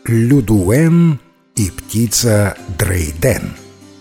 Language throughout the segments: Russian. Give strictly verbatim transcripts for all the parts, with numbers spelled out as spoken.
Людуэн и птица Дрейден.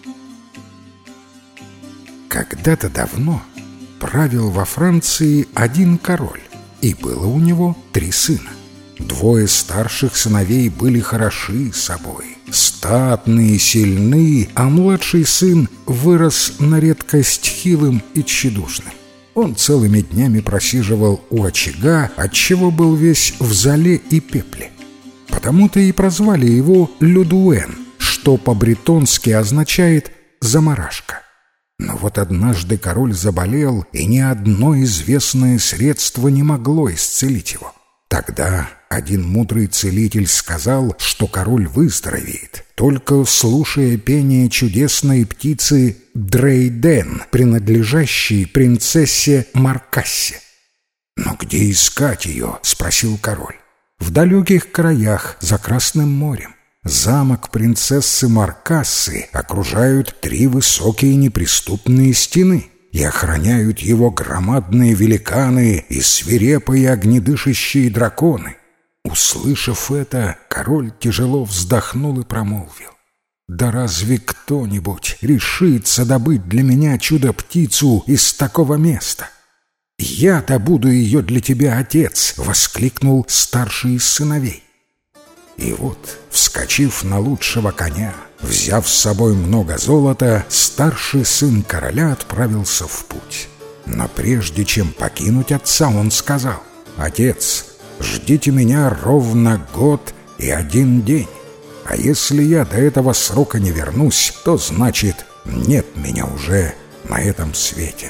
Когда-то давно правил во Франции один король, и было у него три сына. Двое старших сыновей были хороши собой, статные, сильны, а младший сын вырос на редкость хилым и тщедушным. Он целыми днями просиживал у очага, отчего был весь в золе и пепле. Потому-то и прозвали его Людуэн, что по-бретонски означает «замарашка». Но вот однажды король заболел, и ни одно известное средство не могло исцелить его. Тогда один мудрый целитель сказал, что король выздоровеет, только слушая пение чудесной птицы Дрейден, принадлежащей принцессе Маркассе. «Но где искать ее?» — спросил король. «В далеких краях, за Красным морем. Замок принцессы Маркассы окружают три высокие неприступные стены, и охраняют его громадные великаны и свирепые огнедышащие драконы». Услышав это, король тяжело вздохнул и промолвил: «Да разве кто-нибудь решится добыть для меня чудо-птицу из такого места?» «Я добуду ее для тебя, отец!» — воскликнул старший из сыновей. И вот, вскочив на лучшего коня, взяв с собой много золота, старший сын короля отправился в путь. Но прежде чем покинуть отца, он сказал: «Отец, ждите меня ровно год и один день, а если я до этого срока не вернусь, то значит, нет меня уже на этом свете».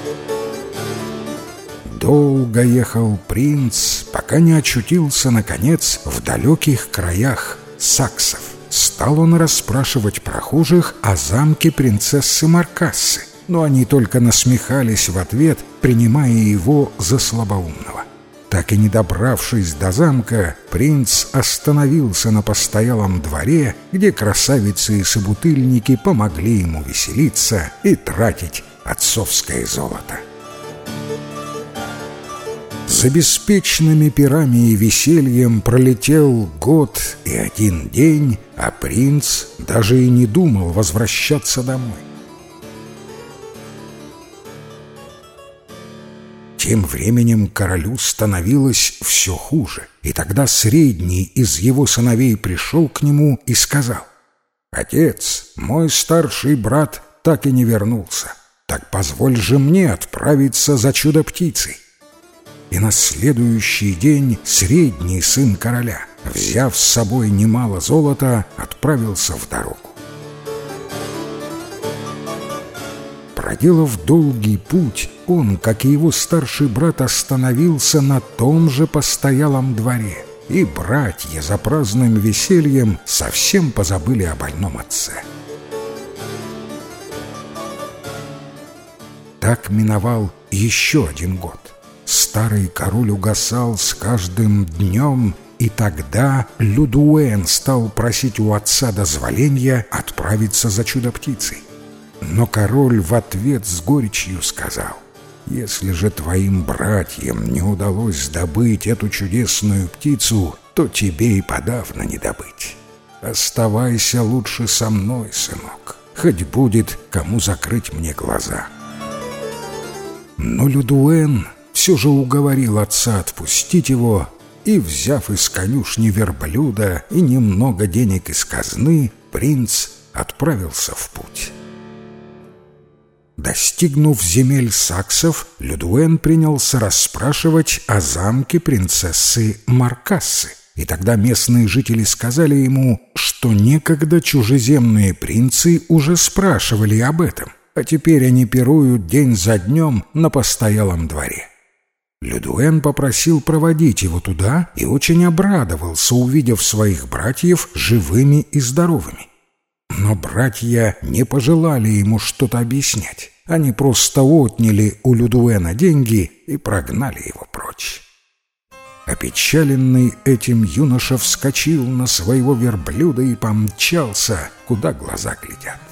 Долго ехал принц, пока не очутился, наконец, в далеких краях саксов. Стал он расспрашивать прохожих о замке принцессы Маркассы, но они только насмехались в ответ, принимая его за слабоумного. Так и не добравшись до замка, принц остановился на постоялом дворе, где красавицы и собутыльники помогли ему веселиться и тратить отцовское золото. За беспечными пирами и весельем пролетел год и один день, а принц даже и не думал возвращаться домой. Тем временем королю становилось все хуже, и тогда средний из его сыновей пришел к нему и сказал: «Отец, мой старший брат так и не вернулся, так позволь же мне отправиться за чудо-птицей». И на следующий день средний сын короля, взяв с собой немало золота, отправился в дорогу. Проделав долгий путь, он, как и его старший брат, остановился на том же постоялом дворе, и братья за праздным весельем совсем позабыли о больном отце. Так миновал еще один год. Старый король угасал с каждым днем, и тогда Людуэн стал просить у отца дозволения отправиться за чудо-птицей. Но король в ответ с горечью сказал: «Если же твоим братьям не удалось добыть эту чудесную птицу, то тебе и подавно не добыть. Оставайся лучше со мной, сынок, хоть будет кому закрыть мне глаза». Но Людуэн все же уговорил отца отпустить его, и, взяв из конюшни верблюда и немного денег из казны, принц отправился в путь. Достигнув земель саксов, Людуэн принялся расспрашивать о замке принцессы Маркассы, и тогда местные жители сказали ему, что некогда чужеземные принцы уже спрашивали об этом, а теперь они пируют день за днем на постоялом дворе. Людуэн попросил проводить его туда и очень обрадовался, увидев своих братьев живыми и здоровыми. Но братья не пожелали ему что-то объяснять. Они просто отняли у Людуэна деньги и прогнали его прочь. Опечаленный этим, юноша вскочил на своего верблюда и помчался, куда глаза глядят.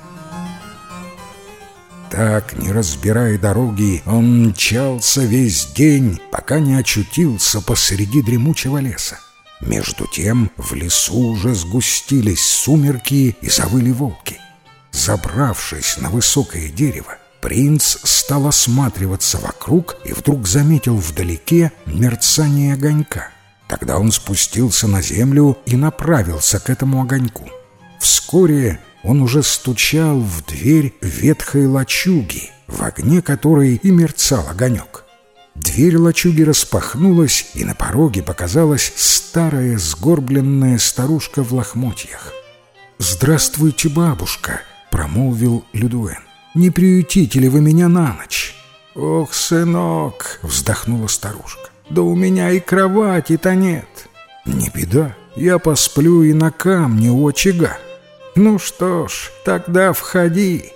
Так, не разбирая дороги, он мчался весь день, пока не очутился посреди дремучего леса. Между тем в лесу уже сгустились сумерки и завыли волки. Забравшись на высокое дерево, принц стал осматриваться вокруг и вдруг заметил вдалеке мерцание огонька. Тогда он спустился на землю и направился к этому огоньку. Вскоре он уже стучал в дверь ветхой лачуги, в огне которой и мерцал огонек. Дверь лачуги распахнулась, и на пороге показалась старая сгорбленная старушка в лохмотьях. «Здравствуйте, бабушка!» — промолвил Людуэн. «Не приютите ли вы меня на ночь?» «Ох, сынок!» — вздохнула старушка. «Да у меня и кровати-то нет!» «Не беда, я посплю и на камне у очага». «Ну что ж, тогда входи!»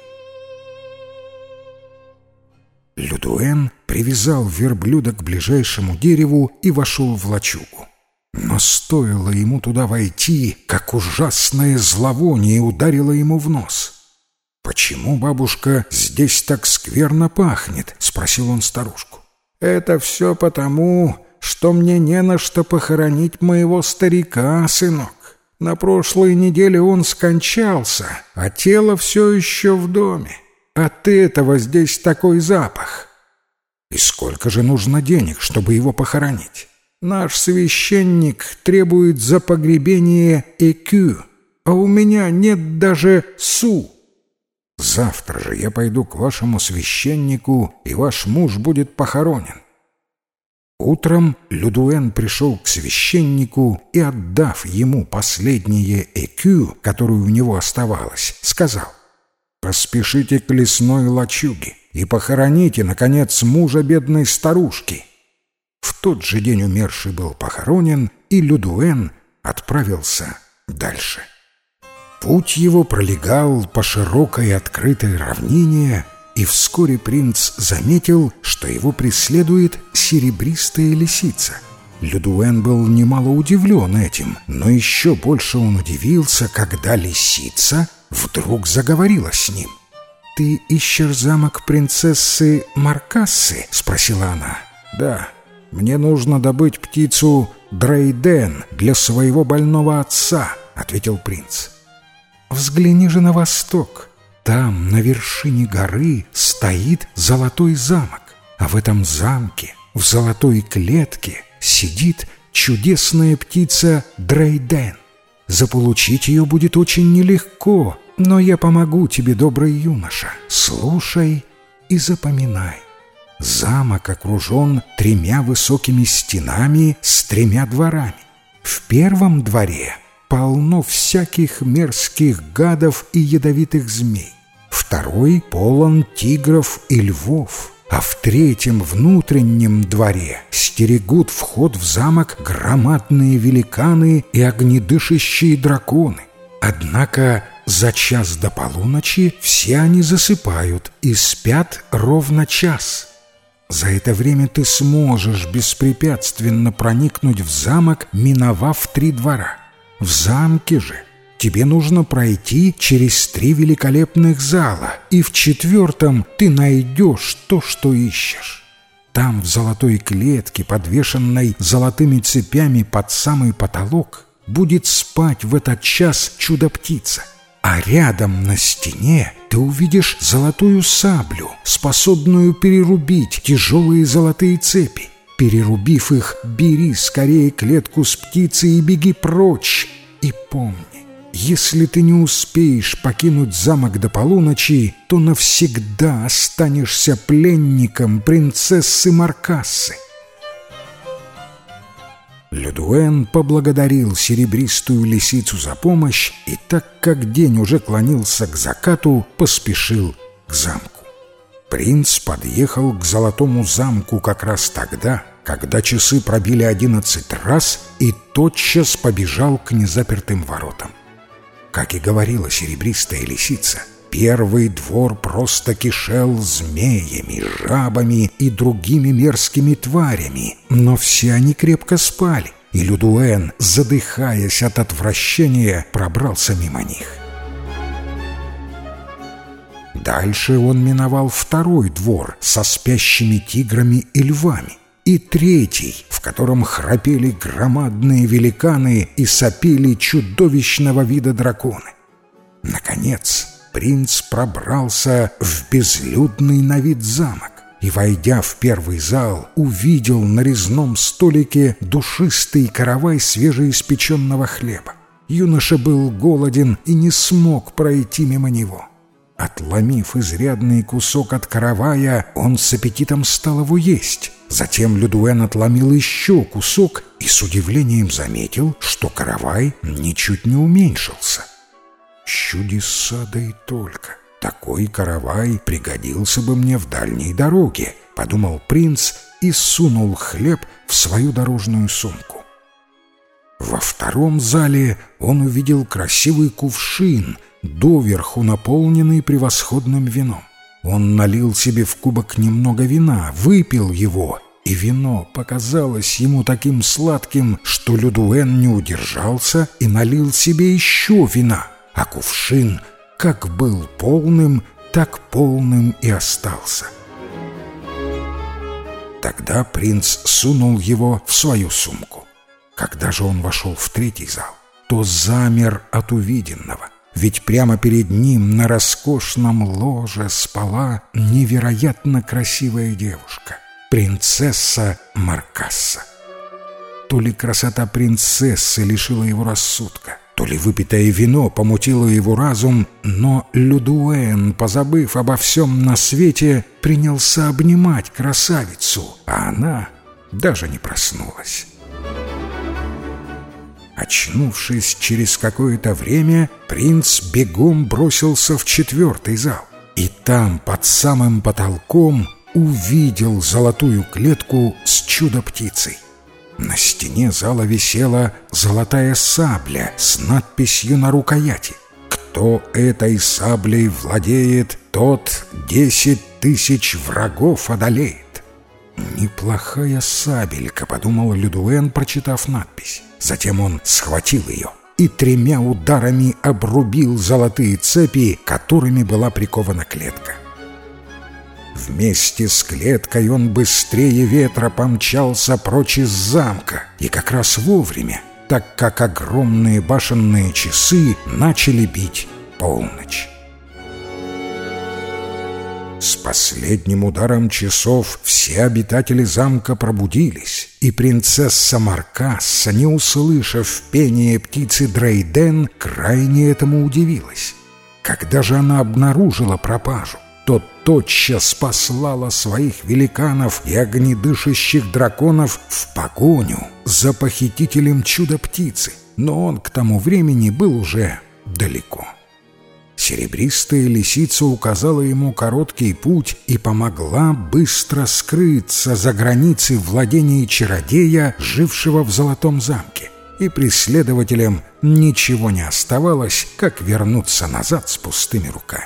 Людуэн привязал верблюда к ближайшему дереву и вошел в лачугу. Но стоило ему туда войти, как ужасное зловоние ударило ему в нос. «Почему, бабушка, здесь так скверно пахнет?» — спросил он старушку. «Это все потому, что мне не на что похоронить моего старика, сынок. На прошлой неделе он скончался, а тело все еще в доме. От этого здесь такой запах». «И сколько же нужно денег, чтобы его похоронить?» «Наш священник требует за погребение экю, а у меня нет даже су». «Завтра же я пойду к вашему священнику, и ваш муж будет похоронен». Утром Людуэн пришел к священнику и, отдав ему последнее экю, которое у него оставалось, сказал: «Поспешите к лесной лачуге и похороните, наконец, мужа бедной старушки». В тот же день умерший был похоронен, и Людуэн отправился дальше. Путь его пролегал по широкой открытой равнине, и вскоре принц заметил, что его преследует серебристая лисица. Людуэн был немало удивлен этим, но еще больше он удивился, когда лисица вдруг заговорила с ним. «Ты ищешь замок принцессы Маркассы?» — спросила она. «Да, мне нужно добыть птицу Дрейден для своего больного отца», — ответил принц. «Взгляни же на восток. Там, на вершине горы, стоит золотой замок, а в этом замке, в золотой клетке, сидит чудесная птица Дрейден. Заполучить ее будет очень нелегко, но я помогу тебе, добрый юноша. Слушай и запоминай. Замок окружен тремя высокими стенами с тремя дворами. В первом дворе полно всяких мерзких гадов и ядовитых змей. Второй полон тигров и львов, а в третьем внутреннем дворе стерегут вход в замок громадные великаны и огнедышащие драконы. Однако за час до полуночи все они засыпают и спят ровно час. За это время ты сможешь беспрепятственно проникнуть в замок, миновав три двора. В замке же тебе нужно пройти через три великолепных зала, и в четвертом ты найдешь то, что ищешь. Там, в золотой клетке, подвешенной золотыми цепями под самый потолок, будет спать в этот час чудо-птица. А рядом на стене ты увидишь золотую саблю, способную перерубить тяжелые золотые цепи. Перерубив их, бери скорее клетку с птицей и беги прочь. И помни, если ты не успеешь покинуть замок до полуночи, то навсегда останешься пленником принцессы Маркассы». Людуэн поблагодарил серебристую лисицу за помощь и, так как день уже клонился к закату, поспешил к замку. Принц подъехал к золотому замку как раз тогда, когда часы пробили одиннадцать раз, и тотчас побежал к незапертым воротам. Как и говорила серебристая лисица, первый двор просто кишел змеями, жабами и другими мерзкими тварями, но все они крепко спали, и Людуэн, задыхаясь от отвращения, пробрался мимо них. Дальше он миновал второй двор со спящими тиграми и львами, и третий, в котором храпели громадные великаны и сопели чудовищного вида драконы. Наконец, принц пробрался в безлюдный на вид замок и, войдя в первый зал, увидел на резном столике душистый каравай свежеиспеченного хлеба. Юноша был голоден и не смог пройти мимо него. Отломив изрядный кусок от каравая, он с аппетитом стал его есть. Затем Людуэн отломил еще кусок и с удивлением заметил, что каравай ничуть не уменьшился. «Чудеса, да и только! Такой каравай пригодился бы мне в дальней дороге», — подумал принц и сунул хлеб в свою дорожную сумку. Во втором зале он увидел красивый кувшин, доверху наполненный превосходным вином. Он налил себе в кубок немного вина, выпил его, и вино показалось ему таким сладким, что Людуэн не удержался и налил себе еще вина, а кувшин как был полным, так полным и остался. Тогда принц сунул его в свою сумку. Когда же он вошел в третий зал, то замер от увиденного, ведь прямо перед ним на роскошном ложе спала невероятно красивая девушка, принцесса Маркасса. То ли красота принцессы лишила его рассудка, то ли выпитое вино помутило его разум, но Людуэн, позабыв обо всем на свете, принялся обнимать красавицу, а она даже не проснулась. Очнувшись через какое-то время, принц бегом бросился в четвертый зал, и там, под самым потолком, увидел золотую клетку с чудо-птицей. На стене зала висела золотая сабля с надписью на рукояти: «Кто этой саблей владеет, тот десять тысяч врагов одолеет». «Неплохая сабелька», — подумал Людуэн, прочитав надпись. Затем он схватил ее и тремя ударами обрубил золотые цепи, которыми была прикована клетка. Вместе с клеткой он быстрее ветра помчался прочь из замка, и как раз вовремя, так как огромные башенные часы начали бить полночь. С последним ударом часов все обитатели замка пробудились, и принцесса Маркасса, не услышав пение птицы Дрейден, крайне этому удивилась. Когда же она обнаружила пропажу, то тотчас послала своих великанов и огнедышащих драконов в погоню за похитителем чудо-птицы, но он к тому времени был уже далеко. Серебристая лисица указала ему короткий путь и помогла быстро скрыться за границей владений чародея, жившего в золотом замке, и преследователям ничего не оставалось, как вернуться назад с пустыми руками.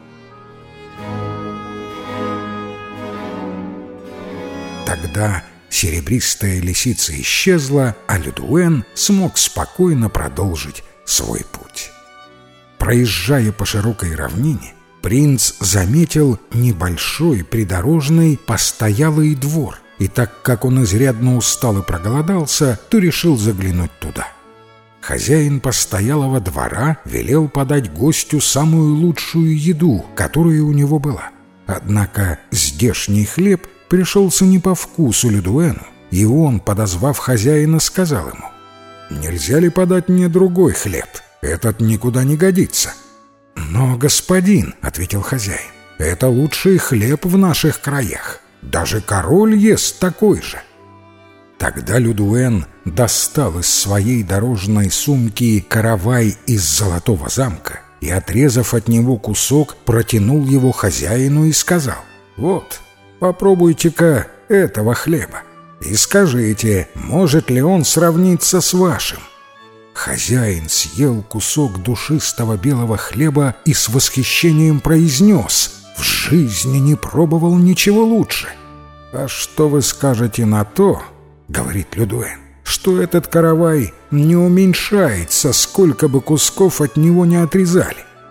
Тогда серебристая лисица исчезла, а Людуэн смог спокойно продолжить свой путь. Проезжая по широкой равнине, принц заметил небольшой придорожный постоялый двор, и так как он изрядно устал и проголодался, то решил заглянуть туда. Хозяин постоялого двора велел подать гостю самую лучшую еду, которая у него была. Однако здешний хлеб пришелся не по вкусу Людуэну, и он, подозвав хозяина, сказал ему: «Нельзя ли подать мне другой хлеб? Этот никуда не годится». «Но, господин, — ответил хозяин, — это лучший хлеб в наших краях. Даже король ест такой же». Тогда Людуэн достал из своей дорожной сумки каравай из золотого замка и, отрезав от него кусок, протянул его хозяину и сказал: «Вот, попробуйте-ка этого хлеба и скажите, может ли он сравниться с вашим». Хозяин съел кусок душистого белого хлеба и с восхищением произнес: «В жизни не пробовал ничего лучше». «А что вы скажете на то, — говорит Людуэн, — что этот каравай не уменьшается, сколько бы кусков от него не отрезали?»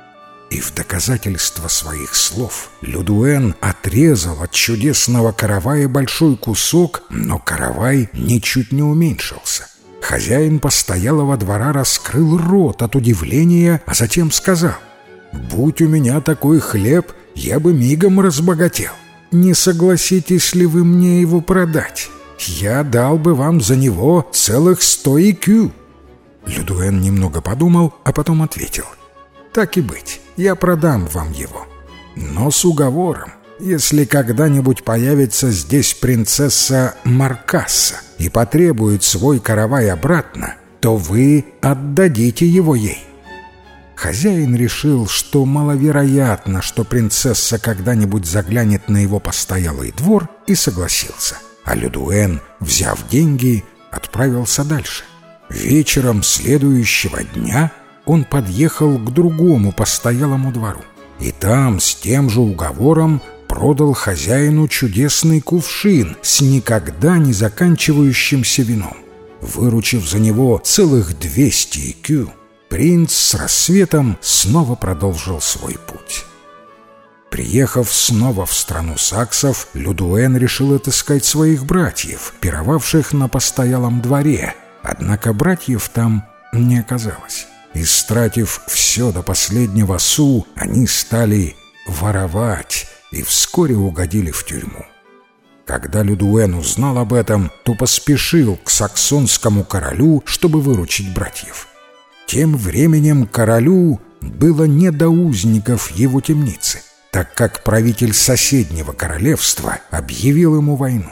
И в доказательство своих слов Людуэн отрезал от чудесного каравая большой кусок, но каравай ничуть не уменьшился. Хозяин постоялого двора раскрыл рот от удивления, а затем сказал: «Будь у меня такой хлеб, я бы мигом разбогател. Не согласитесь ли вы мне его продать? Я дал бы вам за него целых сто икю». Людуэн немного подумал, а потом ответил: «Так и быть, я продам вам его. Но с уговором, если когда-нибудь появится здесь принцесса Маркасса и потребует свой каравай обратно, то вы отдадите его ей». Хозяин решил, что маловероятно, что принцесса когда-нибудь заглянет на его постоялый двор, и согласился. А Людуэн, взяв деньги, отправился дальше. Вечером следующего дня он подъехал к другому постоялому двору, и там с тем же уговором продал хозяину чудесный кувшин с никогда не заканчивающимся вином. Выручив за него целых двести икю, принц с рассветом снова продолжил свой путь. Приехав снова в страну саксов, Людуэн решил отыскать своих братьев, пировавших на постоялом дворе, однако братьев там не оказалось. Истратив все до последнего су, они стали воровать и вскоре угодили в тюрьму. Когда Людуэн узнал об этом, то поспешил к саксонскому королю, чтобы выручить братьев. Тем временем королю было не до узников его темницы, так как правитель соседнего королевства объявил ему войну.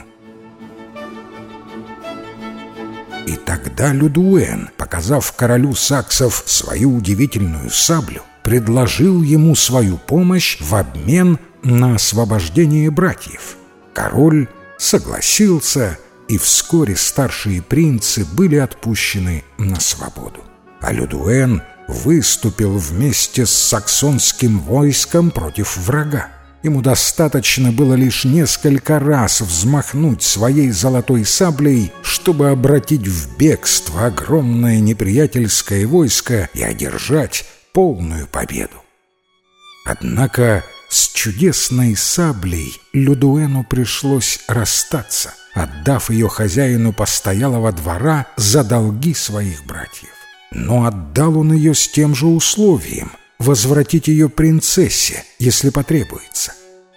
И тогда Людуэн, показав королю саксов свою удивительную саблю, предложил ему свою помощь в обмен на освобождение братьев. Король согласился, и вскоре старшие принцы были отпущены на свободу. А Людуэн выступил вместе с саксонским войском против врага. Ему достаточно было лишь несколько раз взмахнуть своей золотой саблей, чтобы обратить в бегство огромное неприятельское войско и одержать полную победу. Однако с чудесной саблей Людуэну пришлось расстаться, отдав ее хозяину постоялого двора за долги своих братьев. Но отдал он ее с тем же условием — возвратить ее принцессе, если потребуется.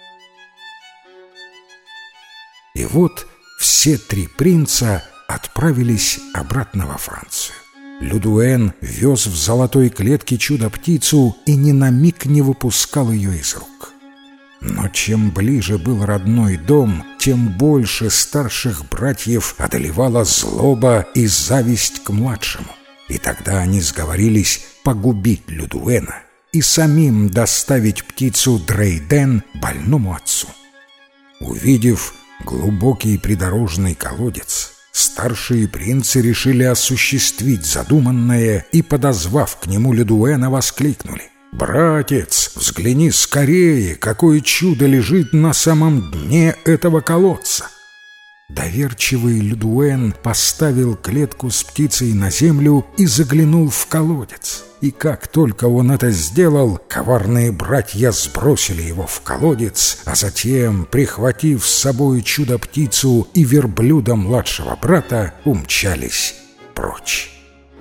И вот все три принца отправились обратно во Францию. Людуэн вез в золотой клетке чудо-птицу и ни на миг не выпускал ее из рук. Но чем ближе был родной дом, тем больше старших братьев одолевала злоба и зависть к младшему. И тогда они сговорились погубить Людуэна и самим доставить птицу Дрейден больному отцу. Увидев глубокий придорожный колодец, старшие принцы решили осуществить задуманное и, подозвав к нему Людуэна, воскликнули: «Братец, взгляни скорее, какое чудо лежит на самом дне этого колодца!» Доверчивый Людуэн поставил клетку с птицей на землю и заглянул в колодец. И как только он это сделал, коварные братья сбросили его в колодец, а затем, прихватив с собой чудо-птицу и верблюда младшего брата, умчались прочь.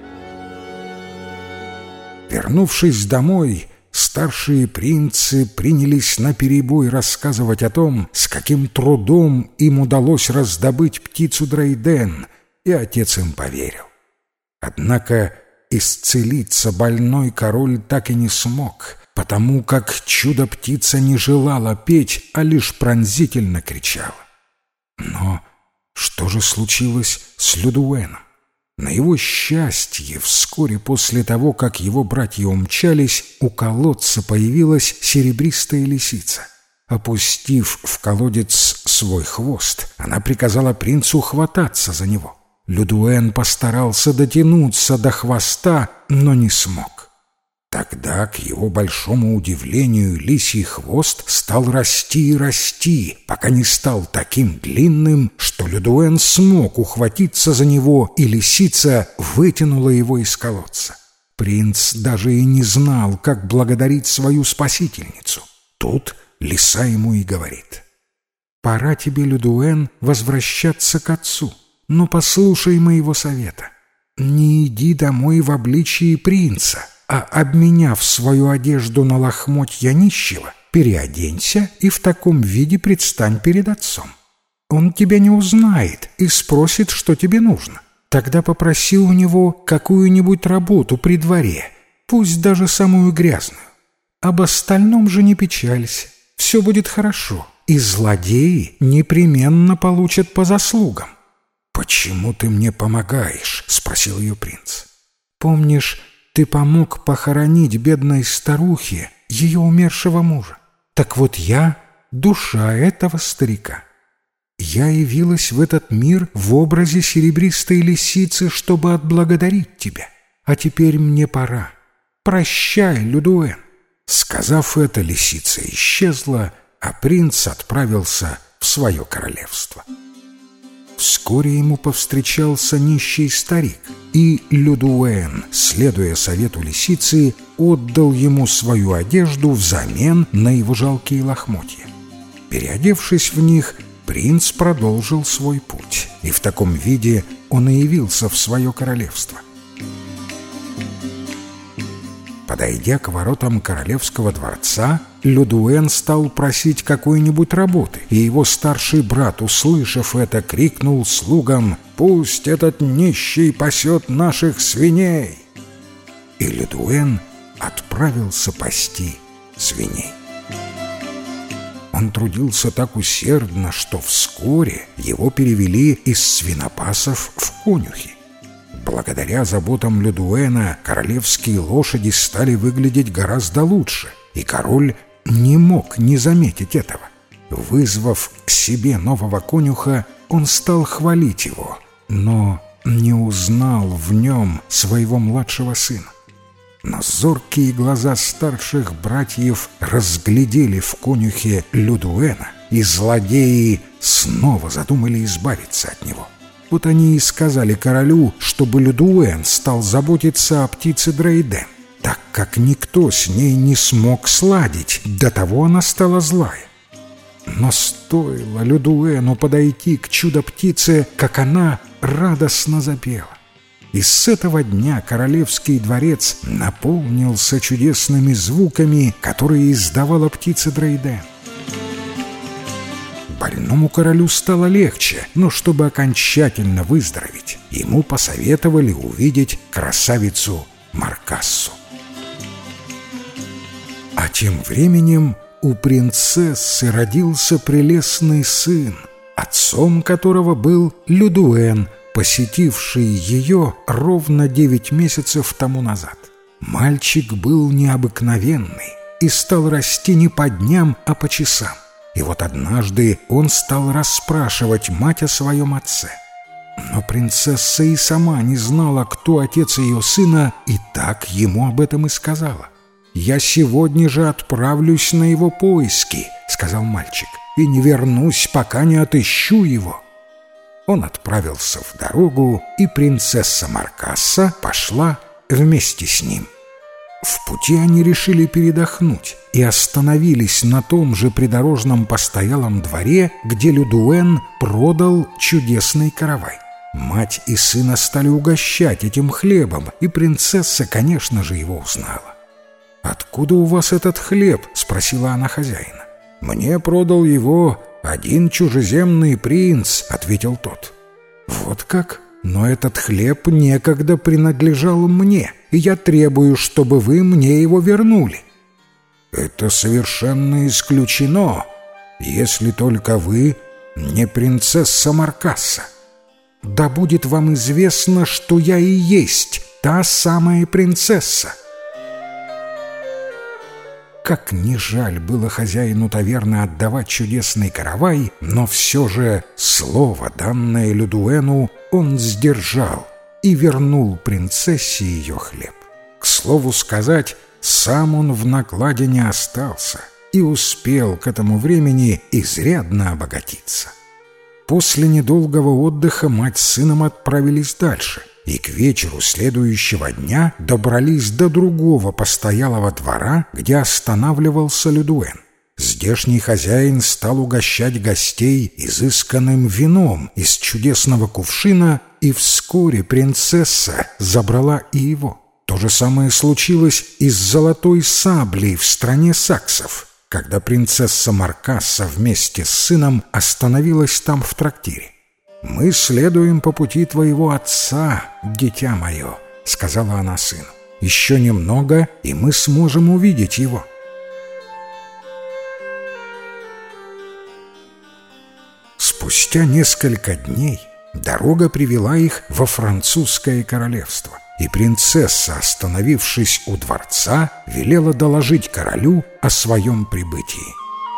Вернувшись домой, старшие принцы принялись наперебой рассказывать о том, с каким трудом им удалось раздобыть птицу Дрейден, и отец им поверил. Однако исцелиться больной король так и не смог, потому как чудо-птица не желала петь, а лишь пронзительно кричала. Но что же случилось с Людуэном? На его счастье, вскоре после того, как его братья умчались, у колодца появилась серебристая лисица. Опустив в колодец свой хвост, она приказала принцу хвататься за него. Людуэн постарался дотянуться до хвоста, но не смог. Тогда, к его большому удивлению, лисий хвост стал расти и расти, пока не стал таким длинным, что Людуэн смог ухватиться за него, и лисица вытянула его из колодца. Принц даже и не знал, как благодарить свою спасительницу. Тут лиса ему и говорит: «Пора тебе, Людуэн, возвращаться к отцу, но послушай моего совета. Не иди домой в обличии принца, а, обменяв свою одежду на лохмотья нищего, переоденься и в таком виде предстань перед отцом. Он тебя не узнает и спросит, что тебе нужно. Тогда попроси у него какую-нибудь работу при дворе, пусть даже самую грязную. Об остальном же не печалься, все будет хорошо, и злодеи непременно получат по заслугам». «Почему ты мне помогаешь?» — спросил ее принц. «Помнишь, ты помог похоронить бедной старухе ее умершего мужа? Так вот я — душа этого старика. Я явилась в этот мир в образе серебристой лисицы, чтобы отблагодарить тебя. А теперь мне пора. Прощай, Людуэн». Сказав это, лисица исчезла, а принц отправился в свое королевство. Вскоре ему повстречался нищий старик, и Людуэн, следуя совету лисицы, отдал ему свою одежду взамен на его жалкие лохмотья. Переодевшись в них, принц продолжил свой путь, и в таком виде он и явился в свое королевство. Подойдя к воротам королевского дворца, Людуэн стал просить какой-нибудь работы, и его старший брат, услышав это, крикнул слугам: «Пусть этот нищий пасет наших свиней!» И Людуэн отправился пасти свиней. Он трудился так усердно, что вскоре его перевели из свинопасов в конюхи. Благодаря заботам Людуэна королевские лошади стали выглядеть гораздо лучше, и король не мог не заметить этого. Вызвав к себе нового конюха, он стал хвалить его, но не узнал в нем своего младшего сына. Но зоркие глаза старших братьев разглядели в конюхе Людуэна, и злодеи снова задумали избавиться от него. Вот они и сказали королю, чтобы Людуэн стал заботиться о птице Дрейден, так как никто с ней не смог сладить, до того она стала злая. Но стоило Людуэну подойти к чудо-птице, как она радостно запела. И с этого дня королевский дворец наполнился чудесными звуками, которые издавала птица Дрейден. Больному королю стало легче, но чтобы окончательно выздороветь, ему посоветовали увидеть красавицу Маркассу. А тем временем у принцессы родился прелестный сын, отцом которого был Людуэн, посетивший ее ровно девять месяцев тому назад. Мальчик был необыкновенный и стал расти не по дням, а по часам. И вот однажды он стал расспрашивать мать о своем отце. Но принцесса и сама не знала, кто отец ее сына, и так ему об этом и сказала. «Я сегодня же отправлюсь на его поиски», — сказал мальчик, «и не вернусь, пока не отыщу его». Он отправился в дорогу, и принцесса Маркасса пошла вместе с ним. В пути они решили передохнуть и остановились на том же придорожном постоялом дворе, где Людуэн продал чудесный каравай. Мать и сына стали угощать этим хлебом, и принцесса, конечно же, его узнала. «Откуда у вас этот хлеб?» — спросила она хозяина. «Мне продал его один чужеземный принц», — ответил тот. «Вот как? Но этот хлеб некогда принадлежал мне, и я требую, чтобы вы мне его вернули». «Это совершенно исключено, если только вы не принцесса Маркасса. Да будет вам известно, что я и есть та самая принцесса». Как ни жаль было хозяину таверны отдавать чудесный каравай, но все же слово, данное Людуэну, он сдержал и вернул принцессе ее хлеб. К слову сказать, сам он в накладе не остался и успел к этому времени изрядно обогатиться. После недолгого отдыха мать с сыном отправились дальше, и к вечеру следующего дня добрались до другого постоялого двора, где останавливался Людуэн. Здешний хозяин стал угощать гостей изысканным вином из чудесного кувшина, и вскоре принцесса забрала и его. То же самое случилось и с золотой саблей в стране саксов, когда принцесса Маркасса вместе с сыном остановилась там в трактире. «Мы следуем по пути твоего отца, дитя мое», — сказала она сыну. «Еще немного, и мы сможем увидеть его». Спустя несколько дней дорога привела их во французское королевство, и принцесса, остановившись у дворца, велела доложить королю о своем прибытии.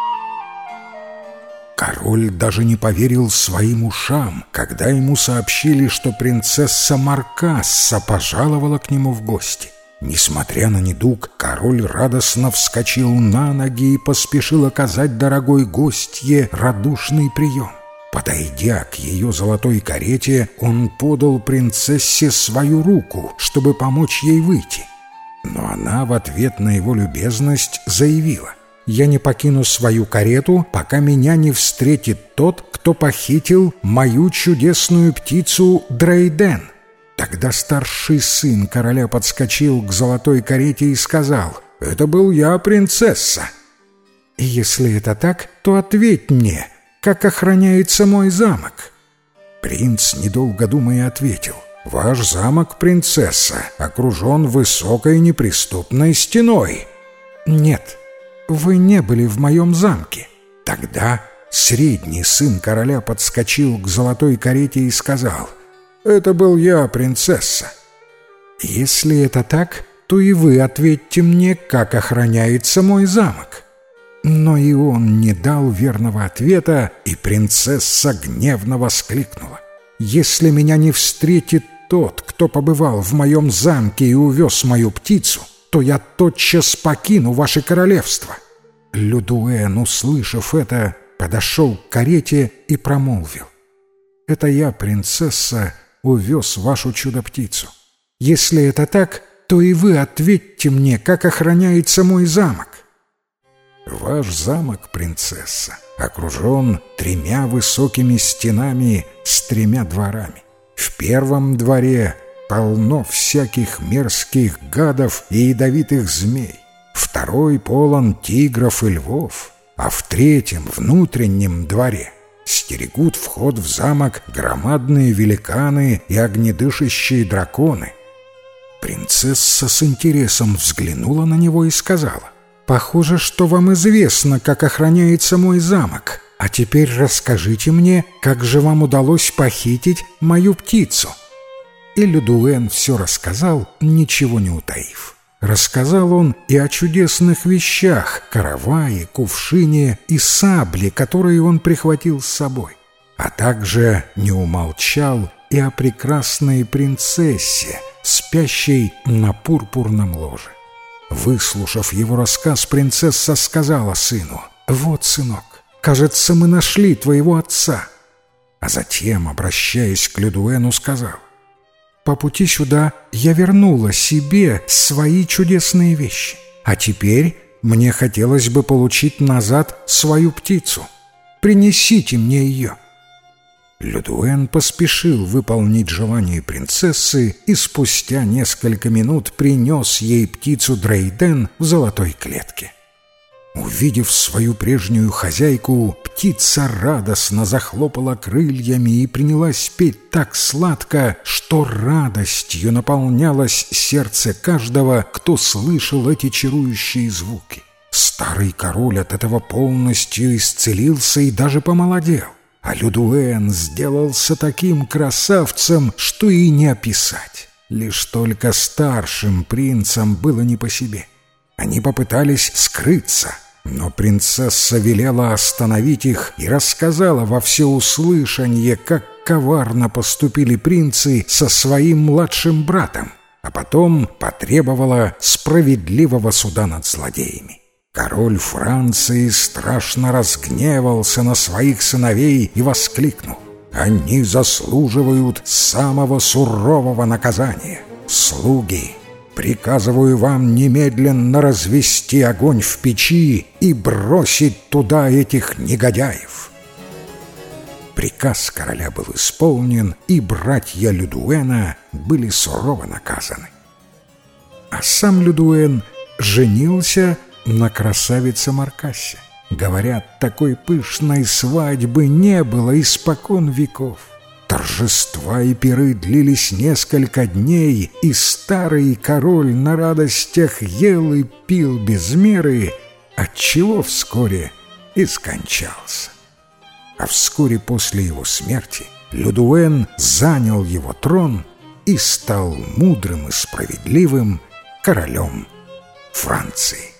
Король даже не поверил своим ушам, когда ему сообщили, что принцесса Маркасса пожаловала к нему в гости. Несмотря на недуг, король радостно вскочил на ноги и поспешил оказать дорогой гостье радушный прием. Подойдя к ее золотой карете, он подал принцессе свою руку, чтобы помочь ей выйти. Но она в ответ на его любезность заявила: «Я не покину свою карету, пока меня не встретит тот, кто похитил мою чудесную птицу Дрейден». Тогда старший сын короля подскочил к золотой карете и сказал: «Это был я, принцесса». «Если это так, то ответь мне, как охраняется мой замок?» Принц, недолго думая, ответил: «Ваш замок, принцесса, окружен высокой неприступной стеной». «Нет, вы не были в моем замке». Тогда средний сын короля подскочил к золотой карете и сказал: «Это был я, принцесса». «Если это так, то и вы ответьте мне, как охраняется мой замок». Но и он не дал верного ответа, и принцесса гневно воскликнула: «Если меня не встретит тот, кто побывал в моем замке и увез мою птицу, то я тотчас покину ваше королевство». Людуэн, услышав это, подошел к карете и промолвил: «Это я, принцесса, увез вашу чудо-птицу. Если это так, то и вы ответьте мне, как охраняется мой замок». «Ваш замок, принцесса, окружен тремя высокими стенами с тремя дворами. В первом дворе полно всяких мерзких гадов и ядовитых змей, второй полон тигров и львов, а в третьем, внутреннем дворе, стерегут вход в замок громадные великаны и огнедышащие драконы». Принцесса с интересом взглянула на него и сказала: «Похоже, что вам известно, как охраняется мой замок. А теперь расскажите мне, как же вам удалось похитить мою птицу». И Людуэн все рассказал, ничего не утаив. Рассказал он и о чудесных вещах — каравае, кувшине и сабле, которые он прихватил с собой. А также не умолчал и о прекрасной принцессе, спящей на пурпурном ложе. Выслушав его рассказ, принцесса сказала сыну: «Вот, сынок, кажется, мы нашли твоего отца». А затем, обращаясь к Людуэну, сказал: «По пути сюда я вернула себе свои чудесные вещи, а теперь мне хотелось бы получить назад свою птицу. Принесите мне ее». Людуэн поспешил выполнить желание принцессы и спустя несколько минут принес ей птицу Дрейден в золотой клетке. Увидев свою прежнюю хозяйку, птица радостно захлопала крыльями и принялась петь так сладко, что радостью наполнялось сердце каждого, кто слышал эти чарующие звуки. Старый король от этого полностью исцелился и даже помолодел. А Людуэн сделался таким красавцем, что и не описать. Лишь только старшим принцам было не по себе. Они попытались скрыться, но принцесса велела остановить их и рассказала во всеуслышание, как коварно поступили принцы со своим младшим братом, а потом потребовала справедливого суда над злодеями. Король Франции страшно разгневался на своих сыновей и воскликнул: Они заслуживают самого сурового наказания. Слуги, приказываю вам немедленно развести огонь в печи и бросить туда этих негодяев». Приказ короля был исполнен, и братья Людуэна были сурово наказаны. А сам Людуэн женился на красавице Маркассе. Говорят, такой пышной свадьбы не было испокон веков. Торжества и пиры длились несколько дней, и старый король на радостях ел и пил без меры, отчего вскоре и скончался. А вскоре после его смерти Людуэн занял его трон и стал мудрым и справедливым королем Франции.